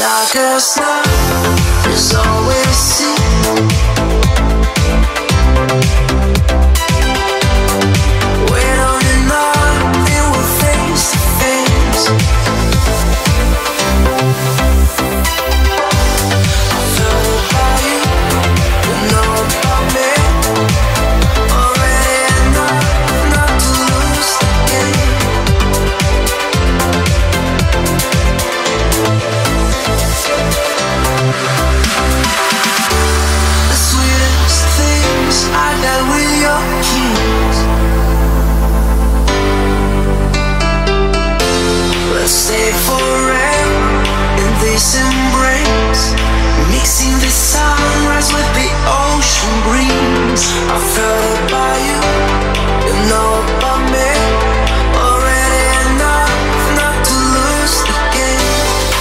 darkest night is always seen. We're on and on, and we're face to face. I felt about you, you know about me. Already enough not to lose the game. The sweetest things I got with your kiss. Let's stay forever in this embrace, mixing the sunrise with the ocean breeze. I felt about you, you know about me. Already enough not to lose the game.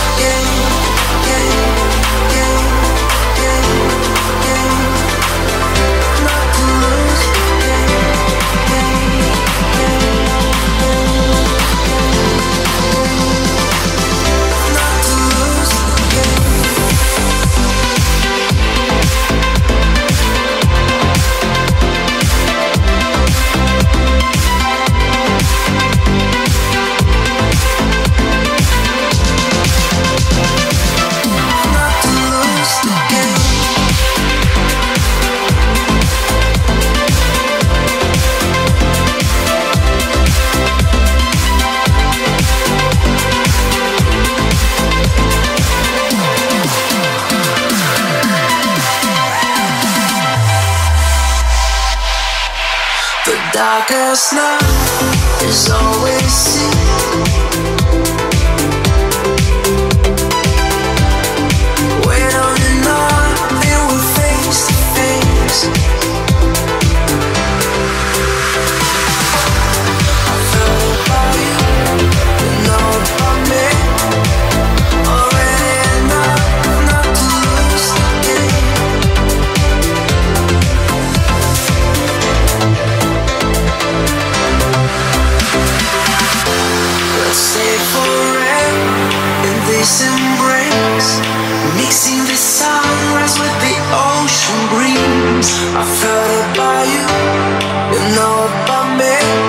Not to lose the game. Not to lose the game. Not to lose the game. The darkest night is always seen. We're on and on, and we're face to face. I felt about you, you know about me. Already enough not to lose the game. Let's stay forever in this embrace, mixing the sunrise with the ocean breeze. I felt about you, you know about me.